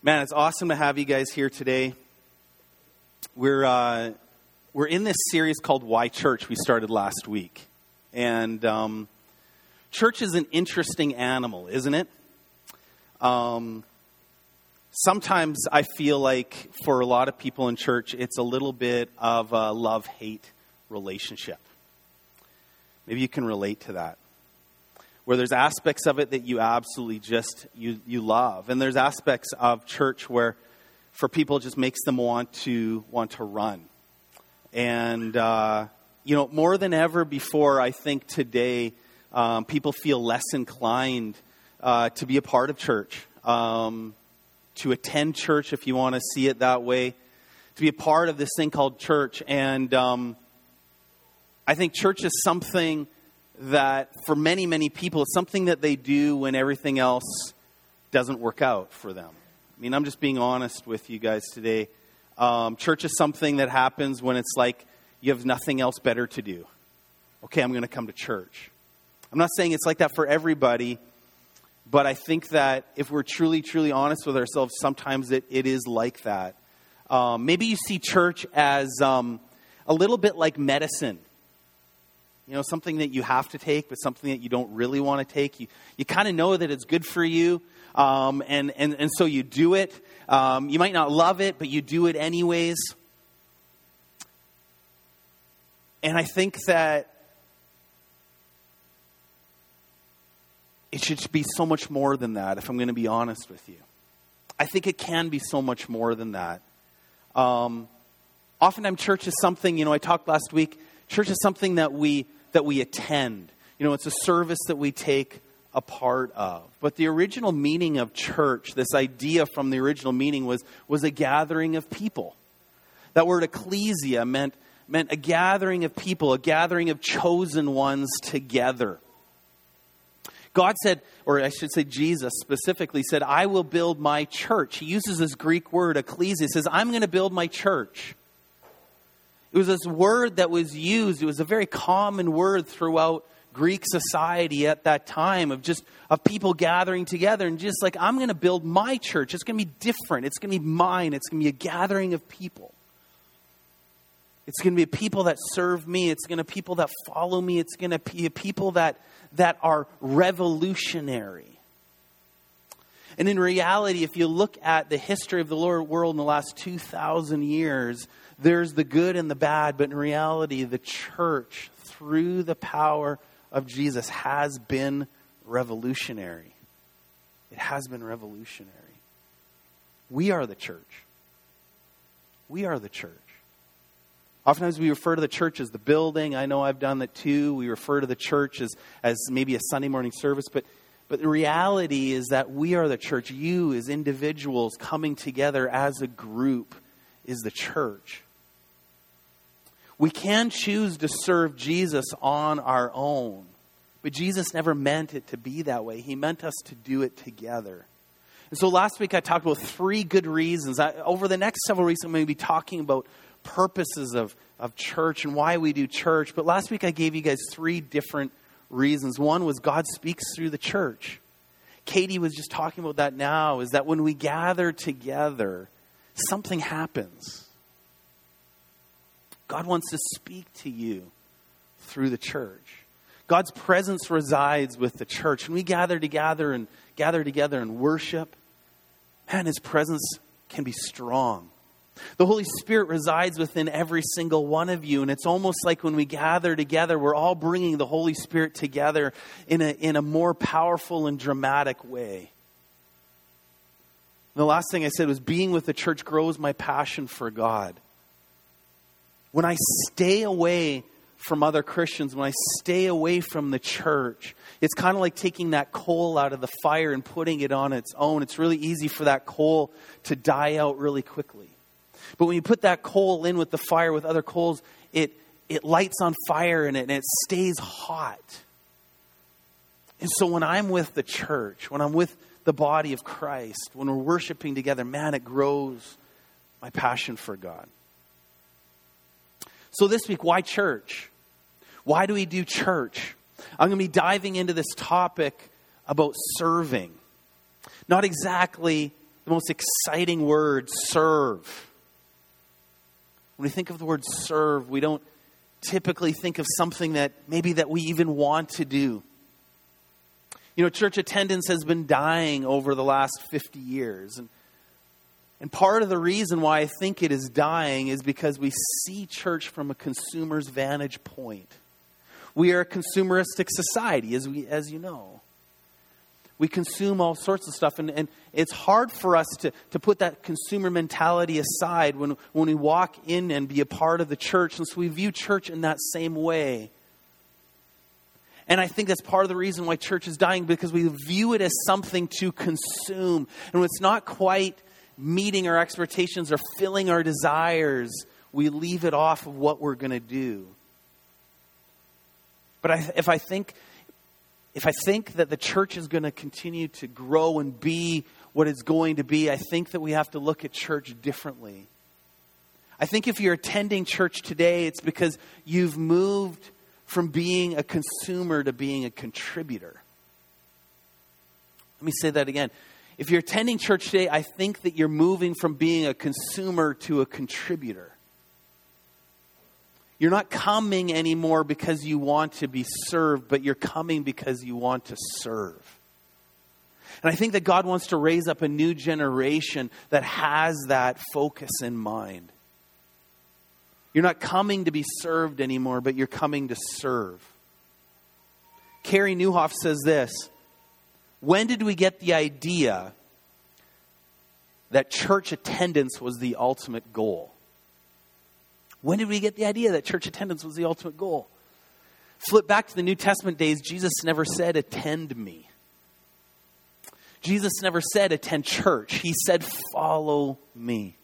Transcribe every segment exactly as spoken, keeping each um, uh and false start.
Man, it's awesome to have you guys here today. We're uh, we're in this series called Why Church we started last week. And um, church is an interesting animal, isn't it? Um, sometimes I feel like for a lot of people in church, it's a little bit of a love-hate relationship. Maybe you can relate to that. Where there's aspects of it that you absolutely just, you, you love. And there's aspects of church where for people it just makes them want to, want to run. And, uh, you know, more than ever before, I think today, um, people feel less inclined uh, to be a part of church. Um, to attend church, if you want to see it that way. To be a part of this thing called church. And um, I think church is something that for many, many people, it's something that they do when everything else doesn't work out for them. I mean, I'm just being honest with you guys today. Um, church is something that happens when it's like you have nothing else better to do. Okay, I'm going to come to church. I'm not saying it's like that for everybody, but I think that if we're truly, truly honest with ourselves, sometimes it, it is like that. Um, maybe you see church as um, a little bit like medicine. You know, something that you have to take, but something that you don't really want to take. You you kind of know that it's good for you, um, and, and, and so you do it. Um, you might not love it, but you do it anyways. And I think that it should be so much more than that, if I'm going to be honest with you. I think it can be so much more than that. Um, oftentimes church is something, you know, I talked last week, church is something that we that we attend. You know, it's a service that we take a part of. But the original meaning of church, this idea from the original meaning was, was a gathering of people. That word ecclesia meant, meant a gathering of people, a gathering of chosen ones together. God said, or I should say Jesus specifically said, I will build my church. He uses this Greek word, ecclesia. He says, I'm going to build my church. It was this word that was used. It was a very common word throughout Greek society at that time of just of people gathering together and just like, I'm going to build my church. It's going to be different. It's going to be mine. It's going to be a gathering of people. It's going to be a people that serve me. It's going to be people that follow me. It's going to be a people that, that are revolutionary. And in reality, if you look at the history of the Lord world in the last two thousand years, there's the good and the bad, but in reality, the church, through the power of Jesus, has been revolutionary. It has been revolutionary. We are the church. We are the church. Oftentimes we refer to the church as the building. I know I've done that too. We refer to the church as, as maybe a Sunday morning service, but But the reality is that we are the church. You as individuals coming together as a group is the church. We can choose to serve Jesus on our own. But Jesus never meant it to be that way. He meant us to do it together. And so last week I talked about three good reasons. I, over the next several weeks I'm going to be talking about purposes of, of church and why we do church. But last week I gave you guys three different reasons. One was God speaks through the church. Katie was just talking about that now, is that when we gather together, something happens. God wants to speak to you through the church. God's presence resides with the church. When we gather together and gather together and worship, man, His presence can be strong. The Holy Spirit resides within every single one of you. And it's almost like when we gather together, we're all bringing the Holy Spirit together in a, in a more powerful and dramatic way. And the last thing I said was being with the church grows my passion for God. When I stay away from other Christians, when I stay away from the church, it's kind of like taking that coal out of the fire and putting it on its own. It's really easy for that coal to die out really quickly. But when you put that coal in with the fire with other coals, it, it lights on fire in it and it stays hot. And so when I'm with the church, when I'm with the body of Christ, when we're worshiping together, man, it grows my passion for God. So this week, why church? Why do we do church? I'm going to be diving into this topic about serving. Not exactly the most exciting word, serve. When we think of the word serve, we don't typically think of something that maybe that we even want to do. You know, church attendance has been dying over the last fifty years. And, and part of the reason why I think it is dying is because we see church from a consumer's vantage point. We are a consumeristic society, as we, as you know. We consume all sorts of stuff, and, and it's hard for us to, to put that consumer mentality aside when, when we walk in and be a part of the church. And so we view church in that same way. And I think that's part of the reason why church is dying, because we view it as something to consume. And when it's not quite meeting our expectations or filling our desires, we leave it off of what we're going to do. But I, if I think... If I think that the church is going to continue to grow and be what it's going to be, I think that we have to look at church differently. I think if you're attending church today, it's because you've moved from being a consumer to being a contributor. Let me say that again. If you're attending church today, I think that you're moving from being a consumer to a contributor. You're not coming anymore because you want to be served, but you're coming because you want to serve. And I think that God wants to raise up a new generation that has that focus in mind. You're not coming to be served anymore, but you're coming to serve. Carey Nieuwhof says this: when did we get the idea that church attendance was the ultimate goal? When did we get the idea that church attendance was the ultimate goal? Flip back to the New Testament days. Jesus never said, attend me. Jesus never said, attend church. He said, follow me.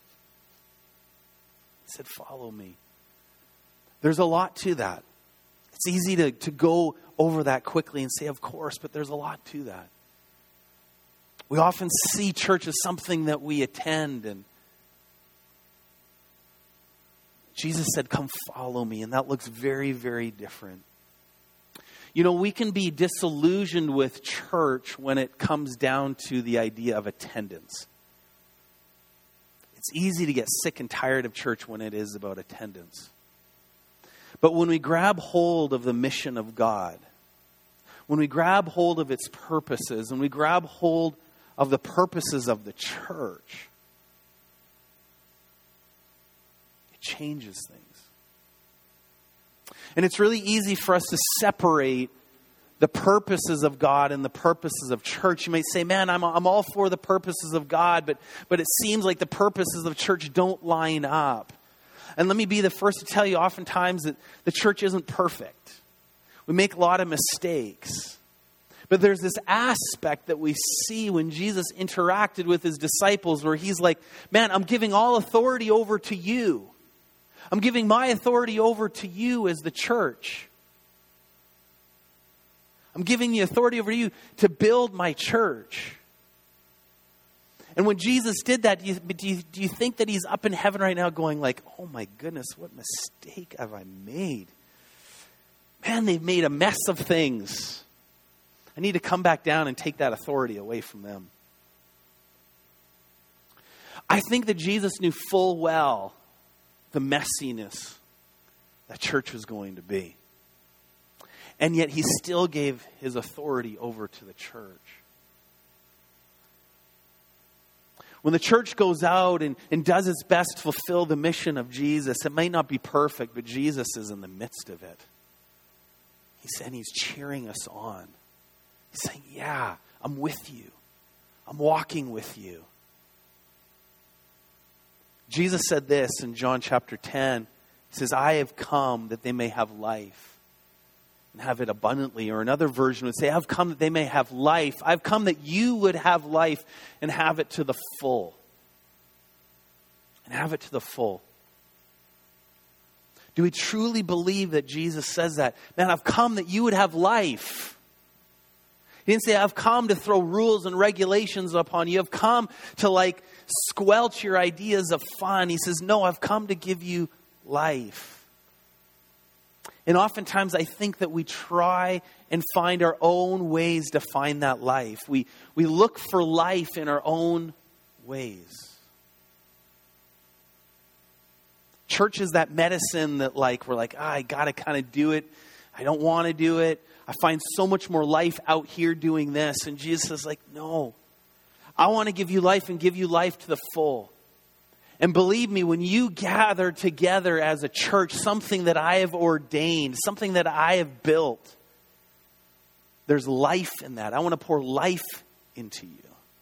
He said, follow me. There's a lot to that. It's easy to, to go over that quickly and say, of course, but there's a lot to that. We often see church as something that we attend, and Jesus said, come follow me. And that looks very, very different. You know, we can be disillusioned with church when it comes down to the idea of attendance. It's easy to get sick and tired of church when it is about attendance. But when we grab hold of the mission of God, when we grab hold of its purposes, and we grab hold of the purposes of the church, changes things. And it's really easy for us to separate the purposes of God and the purposes of church. You might say, man, I'm, I'm all for the purposes of God, but, but it seems like the purposes of church don't line up. And let me be the first to tell you, oftentimes that the church isn't perfect. We make a lot of mistakes. But there's this aspect that we see when Jesus interacted with his disciples where he's like, man, I'm giving all authority over to you. I'm giving my authority over to you as the church. I'm giving the authority over to you to build my church. And when Jesus did that, do you, do you, do you think that he's up in heaven right now going like, oh my goodness, what mistake have I made? Man, they've made a mess of things. I need to come back down and take that authority away from them. I think that Jesus knew full well the messiness that church was going to be. And yet he still gave his authority over to the church. When the church goes out and, and does its best to fulfill the mission of Jesus, it might not be perfect, but Jesus is in the midst of it. He said he's cheering us on. He's saying, yeah, I'm with you. I'm walking with you. Jesus said this in John chapter ten. He says, I have come that they may have life and have it abundantly. Or another version would say, I've come that they may have life. I've come that you would have life and have it to the full. And have it to the full. Do we truly believe that Jesus says that? Man, I've come that you would have life. He didn't say, I've come to throw rules and regulations upon you. I've come to like squelch your ideas of fun. He says, no, I've come to give you life. And oftentimes I think that we try and find our own ways to find that life. We, we look for life in our own ways. Church is that medicine that like, we're like, ah, I got to kind of do it. I don't want to do it. I find so much more life out here doing this. And Jesus is like, no, I want to give you life and give you life to the full. And believe me, when you gather together as a church, something that I have ordained, something that I have built, there's life in that. I want to pour life into you.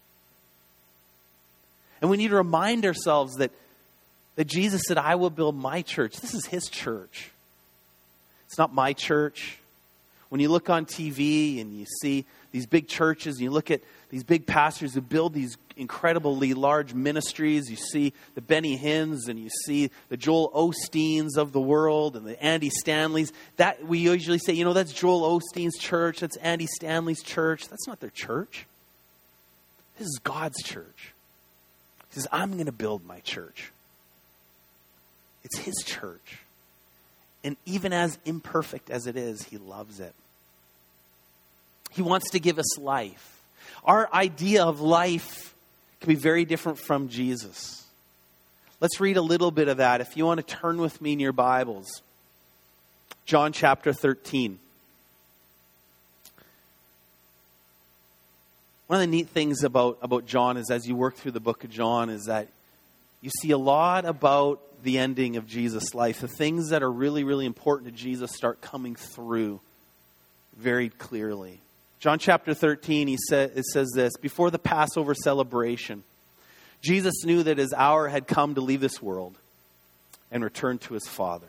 And we need to remind ourselves that, that Jesus said, I will build my church. This is his church. It's not my church. When you look on T V and you see these big churches, and you look at these big pastors who build these incredibly large ministries, you see the Benny Hinn's and you see the Joel Osteens of the world and the Andy Stanleys. That we usually say, you know, that's Joel Osteen's church, that's Andy Stanley's church. That's not their church. This is God's church. He says, I'm going to build my church. It's his church. And even as imperfect as it is, he loves it. He wants to give us life. Our idea of life can be very different from Jesus. Let's read a little bit of that. If you want to turn with me in your Bibles. John chapter thirteen. One of the neat things about, about John is as you work through the book of John is that you see a lot about the ending of Jesus' life. The things that are really, really important to Jesus start coming through very clearly. John chapter thirteen, he said, it says this, before the Passover celebration, Jesus knew that his hour had come to leave this world and return to his Father.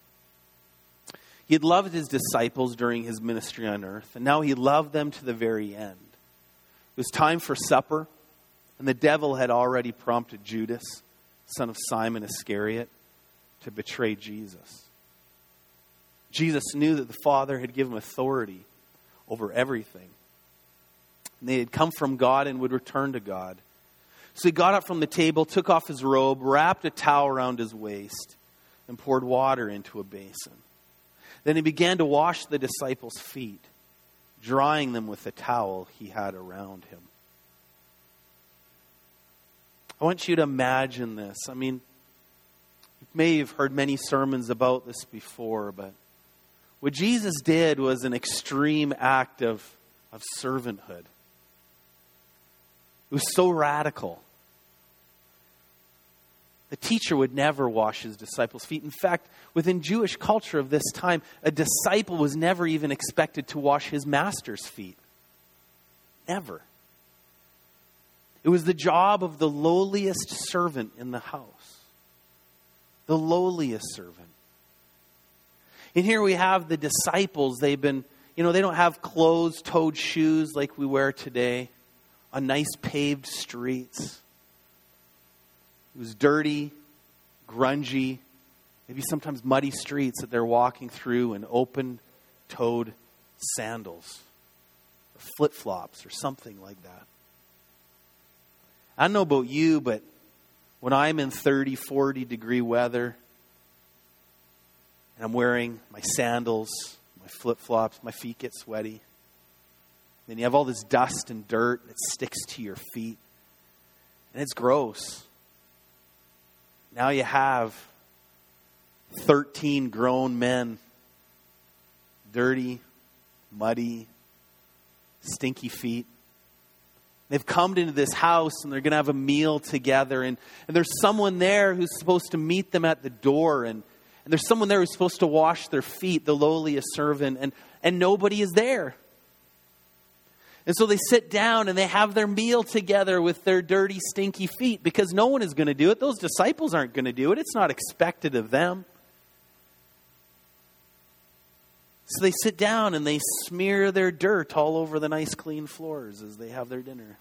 He had loved his disciples during his ministry on earth, and now he loved them to the very end. It was time for supper, and the devil had already prompted Judas, son of Simon Iscariot, to betray Jesus. Jesus knew that the Father had given him authority over everything. And they had come from God and would return to God. So he got up from the table, took off his robe, wrapped a towel around his waist, and poured water into a basin. Then he began to wash the disciples' feet, drying them with the towel he had around him. I want you to imagine this. I mean, you may have heard many sermons about this before, but what Jesus did was an extreme act of, of servanthood. It was so radical. The teacher would never wash his disciples' feet. In fact, within Jewish culture of this time, a disciple was never even expected to wash his master's feet. Never. It was the job of the lowliest servant in the house. The lowliest servant. And here we have the disciples. They've been, you know, they don't have closed-toed shoes like we wear today on nice paved streets. It was dirty, grungy, maybe sometimes muddy streets that they're walking through in open-toed sandals or flip-flops or something like that. I don't know about you, but when I'm in thirty, forty degree weather and I'm wearing my sandals, my flip-flops, my feet get sweaty. Then you have all this dust and dirt that sticks to your feet. And it's gross. Now you have thirteen grown men, dirty, muddy, stinky feet. They've come into this house and they're going to have a meal together. And, and there's someone there who's supposed to meet them at the door. And, and there's someone there who's supposed to wash their feet, the lowliest servant. And, and nobody is there. And so they sit down and they have their meal together with their dirty, stinky feet because no one is going to do it. Those disciples aren't going to do it. It's not expected of them. So they sit down and they smear their dirt all over the nice clean floors as they have their dinner.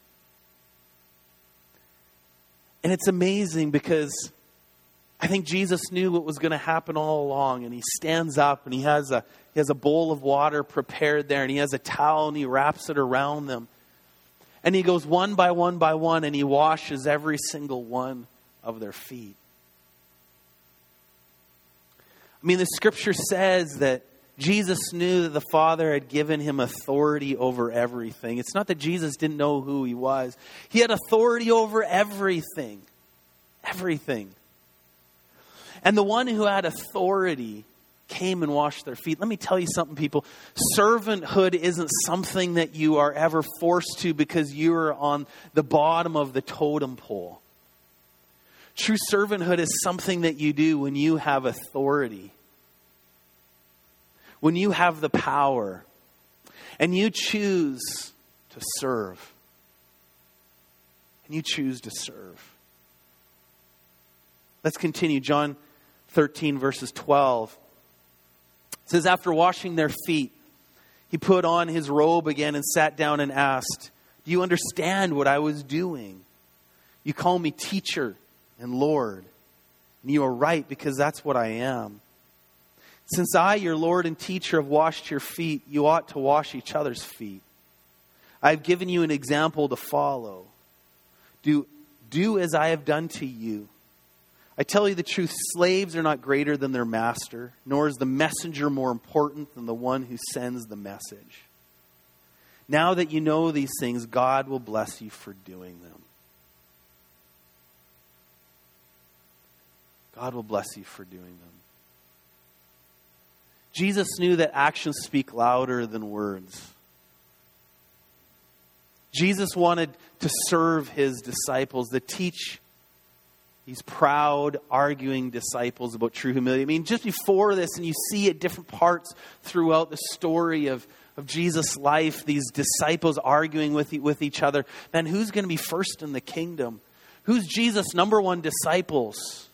And it's amazing because I think Jesus knew what was going to happen all along. And he stands up and he has a he has a bowl of water prepared there. And he has a towel and he wraps it around them. And he goes one by one by one and he washes every single one of their feet. I mean, the scripture says that Jesus knew that the Father had given him authority over everything. It's not that Jesus didn't know who he was. He had authority over everything. Everything. And the one who had authority came and washed their feet. Let me tell you something, people. Servanthood isn't something that you are ever forced to because you are on the bottom of the totem pole. True servanthood is something that you do when you have authority. When you have the power and you choose to serve. And you choose to serve. Let's continue. John thirteen verses twelve. It says, after washing their feet, he put on his robe again and sat down and asked, do you understand what I was doing? You call me teacher and Lord. And you are right, because that's what I am. Since I, your Lord and teacher, have washed your feet, you ought to wash each other's feet. I have given you an example to follow. Do, do as I have done to you. I tell you the truth, slaves are not greater than their master, nor is the messenger more important than the one who sends the message. Now that you know these things, God will bless you for doing them. God will bless you for doing them. Jesus knew that actions speak louder than words. Jesus wanted to serve his disciples, to teach these proud, arguing disciples about true humility. I mean, just before this, and you see at different parts throughout the story of, of Jesus' life, these disciples arguing with, with each other. Man, who's going to be first in the kingdom? Who's Jesus' number one disciples?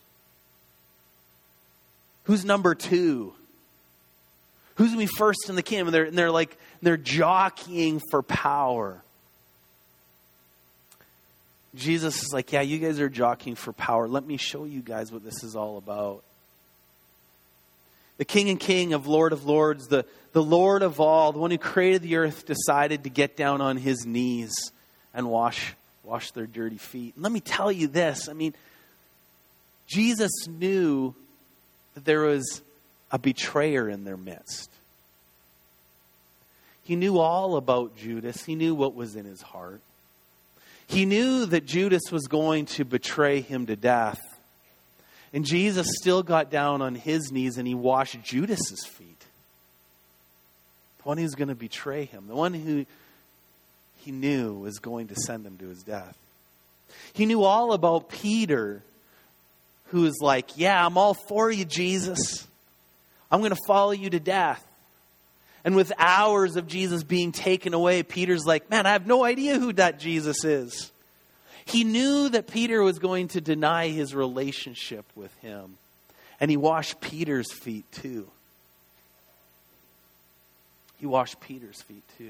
Who's number two? Who's going to be first in the kingdom? And they're, and they're like, they're jockeying for power. Jesus is like, yeah, you guys are jockeying for power. Let me show you guys what this is all about. The King and King of Lord of Lords, the, the Lord of all, the one who created the earth, decided to get down on his knees and wash, wash their dirty feet. And let me tell you this. I mean, Jesus knew that there was a betrayer in their midst. He knew all about Judas. He knew what was in his heart. He knew that Judas was going to betray him to death. And Jesus still got down on his knees and he washed Judas's feet. The one who's going to betray him. The one who he knew was going to send him to his death. He knew all about Peter, who was like, yeah, I'm all for you, Jesus. I'm going to follow you to death. And with hours of Jesus being taken away, Peter's like, man, I have no idea who that Jesus is. He knew that Peter was going to deny his relationship with him. And he washed Peter's feet too. He washed Peter's feet too.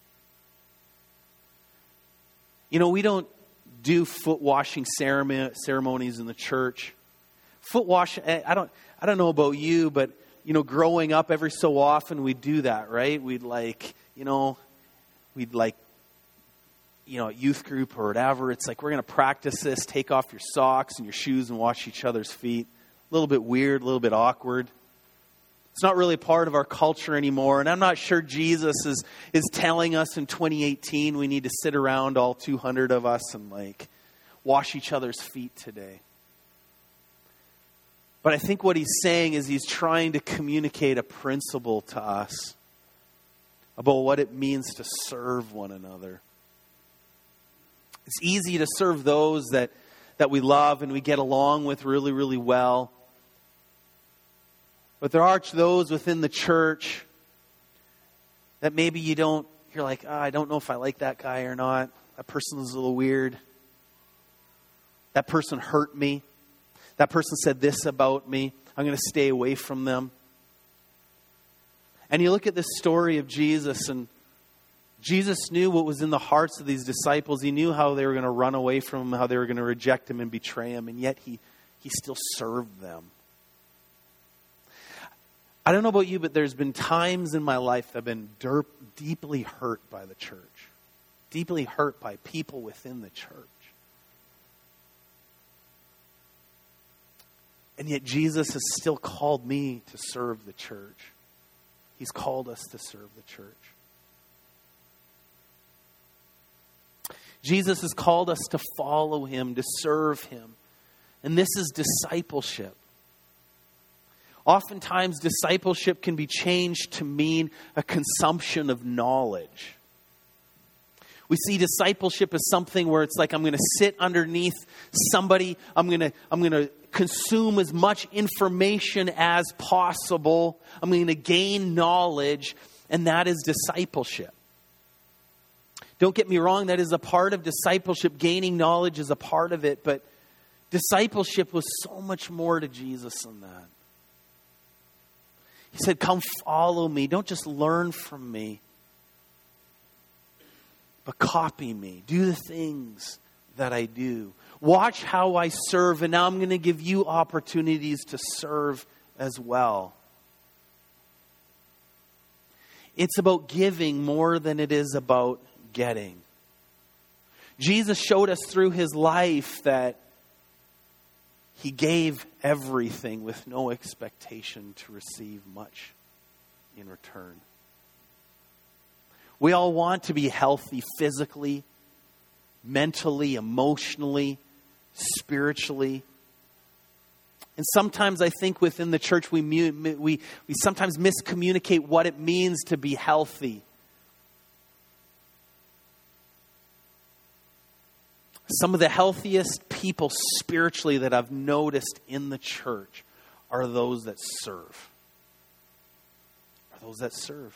You know, we don't do foot washing ceremonies in the church. Foot wash, I don't, I don't know about you, but you know, growing up, every so often we'd do that, right? We'd like, you know, we'd like, you know, youth group or whatever. It's like, we're going to practice this. Take off your socks and your shoes and wash each other's feet. A little bit weird, a little bit awkward. It's not really part of our culture anymore. And I'm not sure Jesus is, is telling us in twenty eighteen we need to sit around, all two hundred of us, and like wash each other's feet today. But I think what he's saying is he's trying to communicate a principle to us about what it means to serve one another. It's easy to serve those that, that we love and we get along with really, really well. But there are those within the church that maybe you don't, you're like, oh, I don't know if I like that guy or not. That person is a little weird. That person hurt me. That person said this about me. I'm going to stay away from them. And you look at this story of Jesus, and Jesus knew what was in the hearts of these disciples. He knew how they were going to run away from him, how they were going to reject him and betray him, and yet he, he still served them. I don't know about you, but there's been times in my life that I've been derp, deeply hurt by the church. Deeply hurt by people within the church. And yet Jesus has still called me to serve the church. He's called us to serve the church. Jesus has called us to follow him, to serve him. And this is discipleship. Oftentimes, discipleship can be changed to mean a consumption of knowledge. We see discipleship as something where it's like I'm going to sit underneath somebody. I'm going to I'm going to consume as much information as possible. I'm going to gain knowledge, and that is discipleship. Don't get me wrong, that is a part of discipleship. Gaining knowledge is a part of it, but discipleship was so much more to Jesus than that. He said, come follow me. Don't just learn from me, but copy me. Do the things that I do. Watch how I serve, and now I'm going to give you opportunities to serve as well. It's about giving more than it is about getting. Jesus showed us through his life that he gave everything with no expectation to receive much in return. We all want to be healthy physically, mentally, emotionally, spiritually. And sometimes I think within the church we, we, we sometimes miscommunicate what it means to be healthy. Some of the healthiest people spiritually that I've noticed in the church are those that serve. Are those that serve.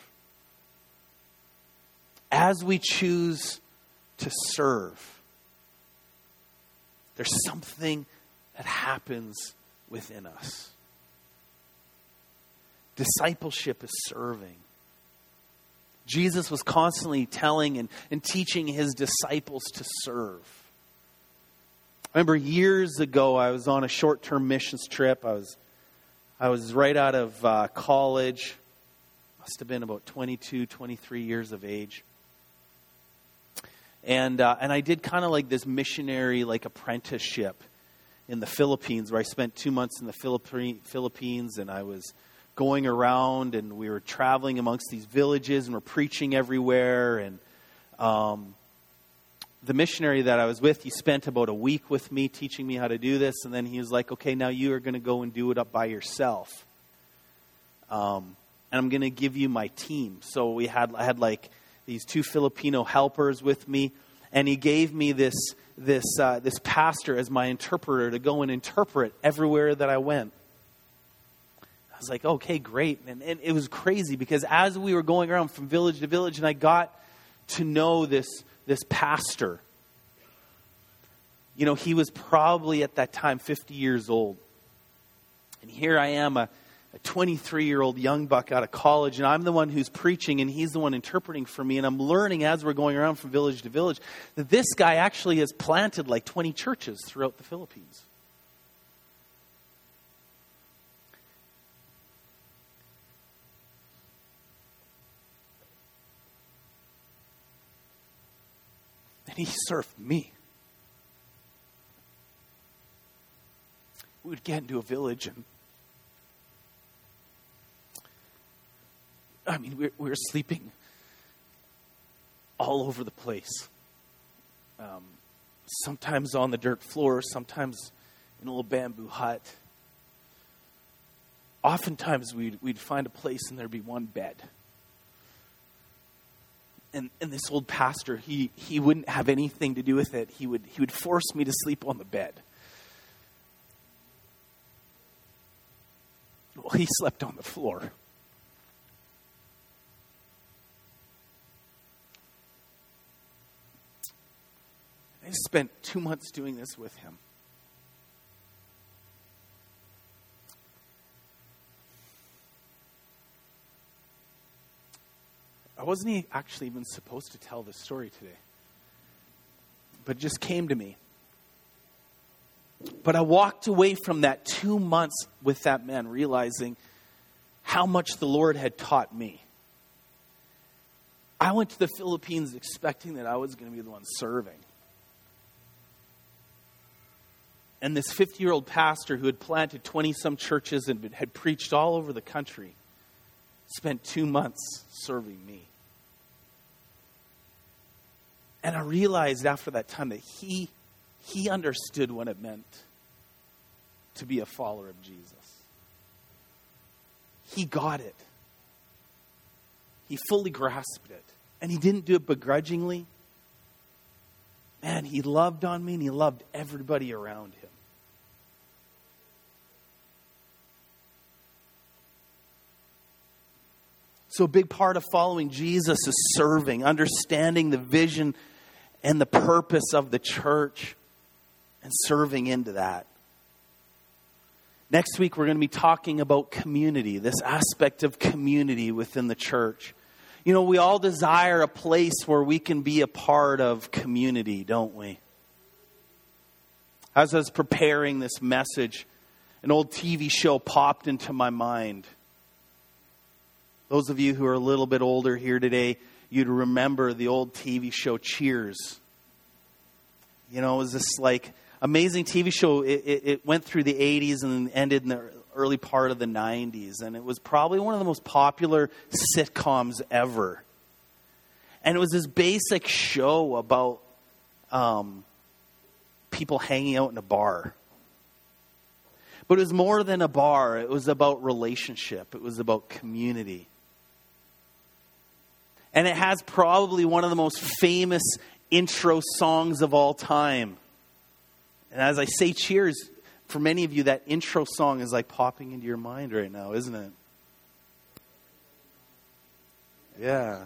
As we choose to serve, there's something that happens within us. Discipleship is serving. Jesus was constantly telling and, and teaching his disciples to serve. I remember years ago, I was on a short-term missions trip. I was, I was right out of uh, college. Must have been about twenty-two, twenty-three years of age. And uh, and I did kind of like this missionary like apprenticeship in the Philippines, where I spent two months in the Philippi- Philippines, and I was going around, and we were traveling amongst these villages, and we're preaching everywhere. And um, the missionary that I was with, he spent about a week with me teaching me how to do this, and then he was like, "Okay, now you are going to go and do it up by yourself. Um, and I'm going to give you my team." So we had I had like these two Filipino helpers with me, and he gave me this this uh, this pastor as my interpreter to go and interpret everywhere that I went. I was like, okay, great. And, and it was crazy because as we were going around from village to village, and I got to know this this pastor. You know, he was probably at that time fifty years old. And here I am, a a twenty-three-year-old young buck out of college, and I'm the one who's preaching, and he's the one interpreting for me. And I'm learning as we're going around from village to village that this guy actually has planted like twenty churches throughout the Philippines. And he served me. We would get into a village, and I mean, we we were sleeping all over the place. Um, sometimes on the dirt floor, sometimes in a little bamboo hut. Oftentimes we'd we'd find a place and there'd be one bed. And and this old pastor, he he wouldn't have anything to do with it. He would he would force me to sleep on the bed. Well, he slept on the floor. I spent two months doing this with him. I wasn't actually even supposed to tell this story today, but it just came to me. But I walked away from that two months with that man realizing how much the Lord had taught me. I went to the Philippines expecting that I was going to be the one serving. And this fifty-year-old pastor who had planted twenty-some churches and had preached all over the country, spent two months serving me. And I realized after that time that he, he understood what it meant to be a follower of Jesus. He got it. He fully grasped it. And he didn't do it begrudgingly. Man, he loved on me and he loved everybody around him. So a big part of following Jesus is serving, understanding the vision and the purpose of the church and serving into that. Next week, we're going to be talking about community, this aspect of community within the church. You know, we all desire a place where we can be a part of community, don't we? As I was preparing this message, an old T V show popped into my mind. Those of you who are a little bit older here today, you'd remember the old T V show Cheers. You know, it was this like amazing T V show. It, it, it went through the eighties and ended in the early part of the nineties. And it was probably one of the most popular sitcoms ever. And it was this basic show about um, people hanging out in a bar. But it was more than a bar. It was about relationship. It was about community. And it has probably one of the most famous intro songs of all time. And as I say Cheers, for many of you, that intro song is like popping into your mind right now, isn't it? Yeah.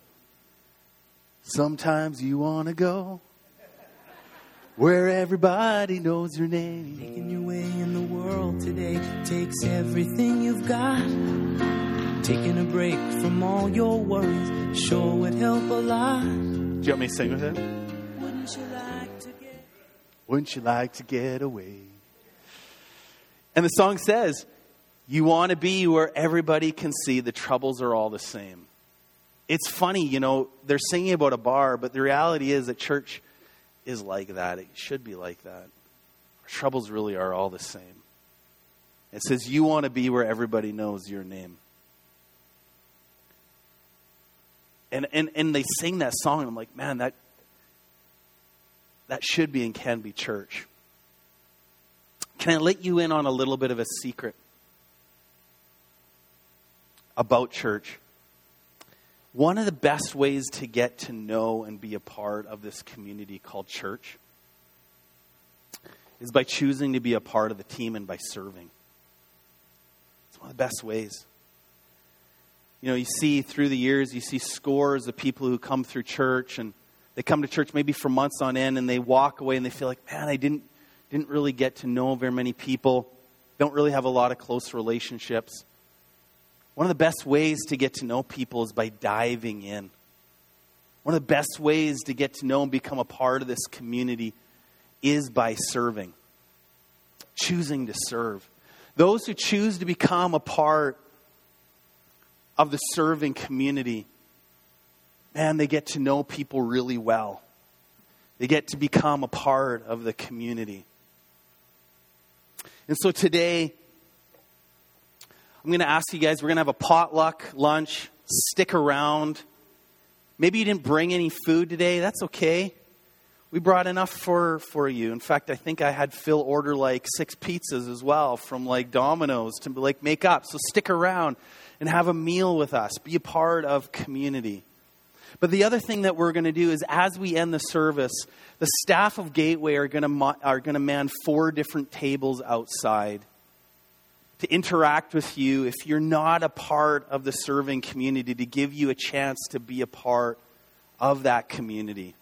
Sometimes you want to go where everybody knows your name. Making your way in the world today takes everything you've got. Taking a break from all your worries sure would help a lot. Do you want me to sing with it? Wouldn't you like to get Wouldn't you like to get away? And the song says, you want to be where everybody can see the troubles are all the same. It's funny, you know, they're singing about a bar, but the reality is that church is like that. It should be like that. Our troubles really are all the same. It says, you want to be where everybody knows your name. And, and and they sing that song, and I'm like, man, that that should be and can be church. Can I let you in on a little bit of a secret about church? One of the best ways to get to know and be a part of this community called church is by choosing to be a part of the team and by serving. It's one of the best ways. You know, you see through the years, you see scores of people who come through church, and they come to church maybe for months on end, and they walk away and they feel like, man, I didn't didn't really get to know very many people. Don't really have a lot of close relationships. One of the best ways to get to know people is by diving in. One of the best ways to get to know and become a part of this community is by serving. Choosing to serve. Those who choose to become a part of the serving community, man, they get to know people really well. They get to become a part of the community. And so today, I'm going to ask you guys, we're going to have a potluck lunch. Stick around. Maybe you didn't bring any food today. That's okay. We brought enough for, for you. In fact, I think I had Phil order like six pizzas as well from like Domino's to like make up. So stick around and have a meal with us. Be a part of community. But the other thing that we're going to do is as we end the service, the staff of Gateway are going to are going to man four different tables outside to interact with you if you're not a part of the serving community, to give you a chance to be a part of that community.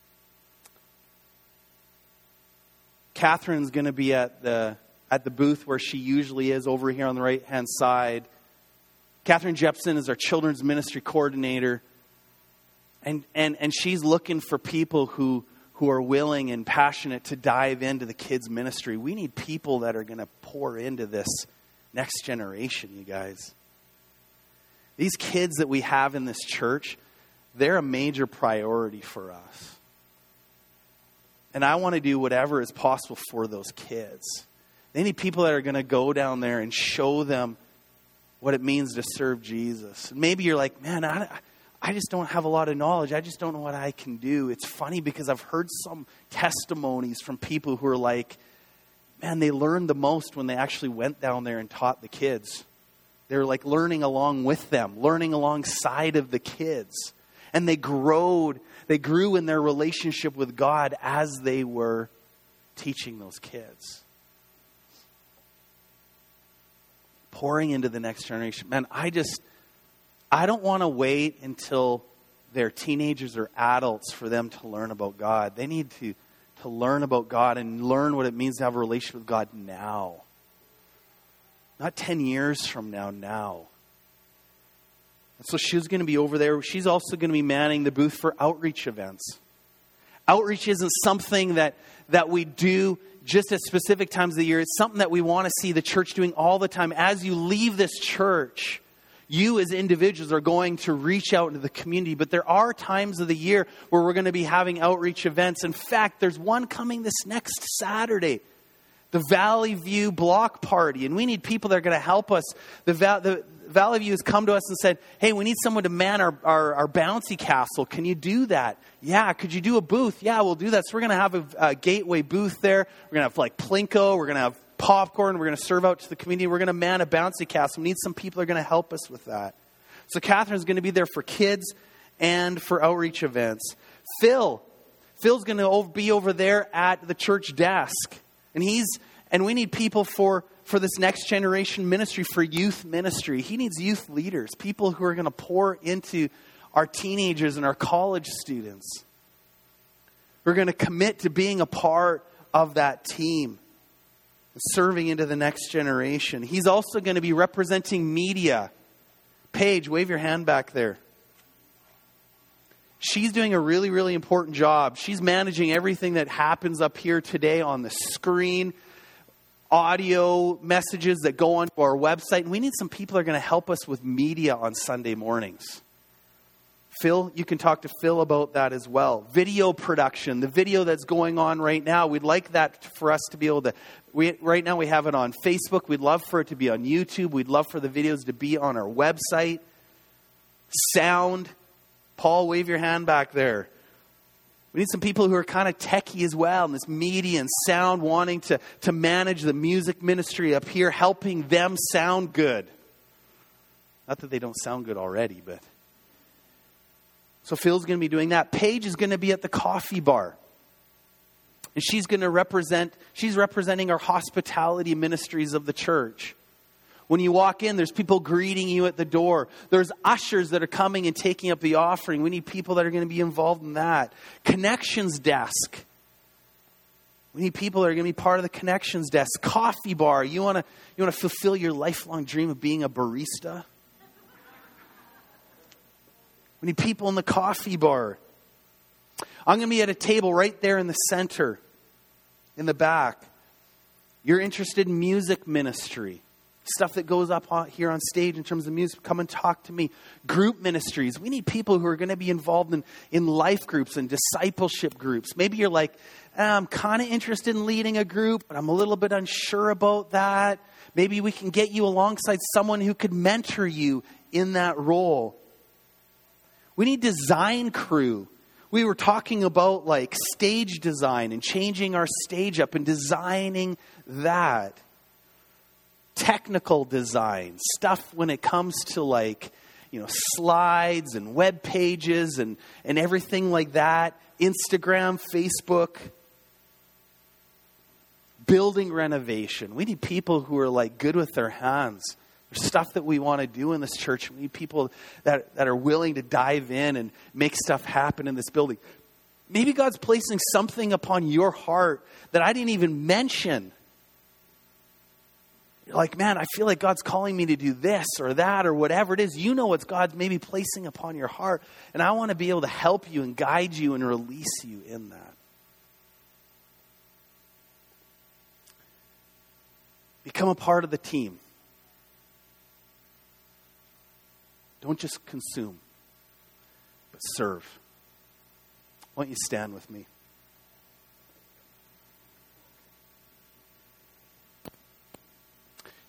Catherine's going to be at the at the booth where she usually is over here on the right-hand side. Catherine Jepson is our children's ministry coordinator. And, and and she's looking for people who, who are willing and passionate to dive into the kids' ministry. We need people that are going to pour into this next generation, you guys. These kids that we have in this church, they're a major priority for us. And I want to do whatever is possible for those kids. They need people that are going to go down there and show them what it means to serve Jesus. And maybe you're like, man, I, I just don't have a lot of knowledge. I just don't know what I can do. It's funny because I've heard some testimonies from people who are like, man, they learned the most when they actually went down there and taught the kids. They're like learning along with them, learning alongside of the kids. And they growed, they grew in their relationship with God as they were teaching those kids. Pouring into the next generation. Man, I just, I don't want to wait until they're teenagers or adults for them to learn about God. They need to, to learn about God and learn what it means to have a relationship with God now. Not ten years from now, now. And so she's going to be over there. She's also going to be manning the booth for outreach events. Outreach isn't something that, that we do just at specific times of the year. It's something that we want to see the church doing all the time. As you leave this church, you as individuals are going to reach out into the community. But there are times of the year where we're going to be having outreach events. In fact, there's one coming this next Saturday. The Valley View Block Party. And we need people that are going to help us. The, Va- the Valley View has come to us and said, hey, we need someone to man our, our, our bouncy castle. Can you do that? Yeah. Could you do a booth? Yeah, we'll do that. So we're going to have a, a gateway booth there. We're going to have like Plinko. We're going to have popcorn. We're going to serve out to the community. We're going to man a bouncy castle. We need some people that are going to help us with that. So Catherine's going to be there for kids and for outreach events. Phil. Phil's going to be over there at the church desk. And he's and we need people for, for this next generation ministry, for youth ministry. He needs youth leaders, people who are going to pour into our teenagers and our college students. We're going to commit to being a part of that team, serving into the next generation. He's also going to be representing media. Paige, wave your hand back there. She's doing a really, really important job. She's managing everything that happens up here today on the screen, audio messages that go onto our website. And we need some people that are going to help us with media on Sunday mornings. Phil, you can talk to Phil about that as well. Video production, the video that's going on right now. We'd like that for us to be able to, we, right now we have it on Facebook. We'd love for it to be on YouTube. We'd love for the videos to be on our website. Sound. Paul, wave your hand back there. We need some people who are kind of techie as well, and this media and sound, wanting to, to manage the music ministry up here, helping them sound good. Not that they don't sound good already, but. So Phil's going to be doing that. Paige is going to be at the coffee bar. And she's going to represent, she's representing our hospitality ministries of the church. When you walk in, there's people greeting you at the door. There's ushers that are coming and taking up the offering. We need people that are going to be involved in that. Connections desk. We need people that are going to be part of the connections desk. Coffee bar. You want to you want to fulfill your lifelong dream of being a barista? We need people in the coffee bar. I'm going to be at a table right there in the center, in the back. You're interested in music ministry. Stuff that goes up on, here on stage in terms of music, come and talk to me. Group ministries. We need people who are going to be involved in, in life groups and discipleship groups. Maybe you're like, I'm kind of interested in leading a group, but I'm a little bit unsure about that. Maybe we can get you alongside someone who could mentor you in that role. We need design crew. We were talking about like stage design and changing our stage up and designing that. Technical design, stuff when it comes to like, you know, slides and web pages and, and everything like that. Instagram, Facebook. Building renovation. We need people who are like good with their hands. There's stuff that we want to do in this church. We need people that, that are willing to dive in and make stuff happen in this building. Maybe God's placing something upon your heart that I didn't even mention. You're like, man, I feel like God's calling me to do this or that or whatever it is. You know what God's maybe placing upon your heart. And I want to be able to help you and guide you and release you in that. Become a part of the team. Don't just consume, but serve. Why don't you stand with me?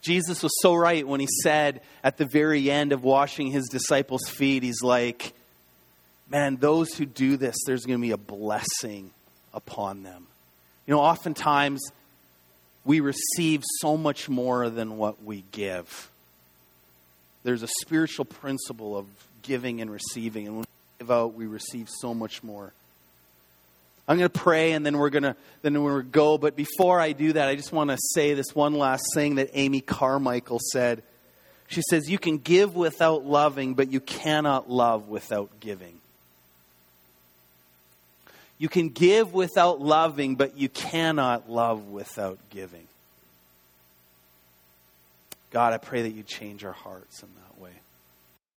Jesus was so right when he said at the very end of washing his disciples' feet, he's like, man, those who do this, there's going to be a blessing upon them. You know, oftentimes we receive so much more than what we give. There's a spiritual principle of giving and receiving. And when we give out, we receive so much more. I'm going to pray and then we're going to then we're going to go. But before I do that, I just want to say this one last thing that Amy Carmichael said. She says, you can give without loving, but you cannot love without giving. You can give without loving, but you cannot love without giving. God, I pray that you change our hearts in that way.